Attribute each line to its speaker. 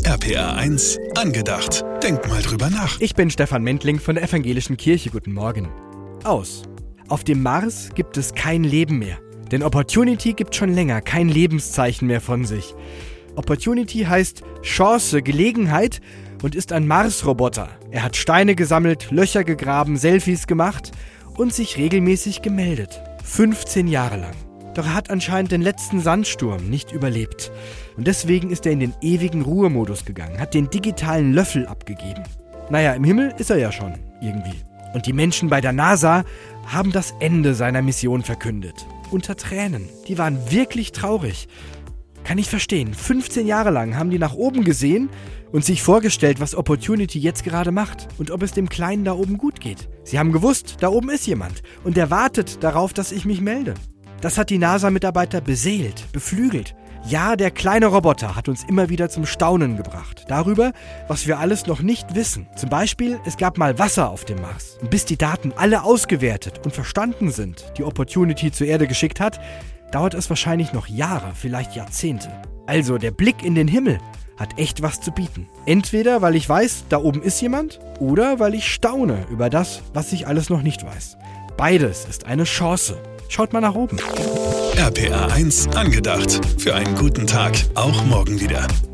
Speaker 1: RPA 1 angedacht. Denk mal drüber nach.
Speaker 2: Ich bin Stefan Mentling von der Evangelischen Kirche. Guten Morgen. Auf dem Mars gibt es kein Leben mehr. Denn Opportunity gibt schon länger kein Lebenszeichen mehr von sich. Opportunity heißt Chance, Gelegenheit und ist ein Mars-Roboter. Er hat Steine gesammelt, Löcher gegraben, Selfies gemacht und sich regelmäßig gemeldet. 15 Jahre lang. Doch er hat anscheinend den letzten Sandsturm nicht überlebt. Und deswegen ist er in den ewigen Ruhemodus gegangen, hat den digitalen Löffel abgegeben. Naja, im Himmel ist er ja schon, irgendwie. Und die Menschen bei der NASA haben das Ende seiner Mission verkündet. Unter Tränen. Die waren wirklich traurig. Kann ich verstehen. 15 Jahre lang haben die nach oben gesehen und sich vorgestellt, was Opportunity jetzt gerade macht und ob es dem Kleinen da oben gut geht. Sie haben gewusst, da oben ist jemand und der wartet darauf, dass ich mich melde. Das hat die NASA-Mitarbeiter beseelt, beflügelt. Ja, der kleine Roboter hat uns immer wieder zum Staunen gebracht. Darüber, was wir alles noch nicht wissen. Zum Beispiel, es gab mal Wasser auf dem Mars. Und bis die Daten alle ausgewertet und verstanden sind, die Opportunity zur Erde geschickt hat, dauert es wahrscheinlich noch Jahre, vielleicht Jahrzehnte. Also, der Blick in den Himmel hat echt was zu bieten. Entweder, weil ich weiß, da oben ist jemand, oder weil ich staune über das, was ich alles noch nicht weiß. Beides ist eine Chance. Schaut mal nach oben.
Speaker 1: RPA 1 angedacht. Für einen guten Tag. Auch morgen wieder.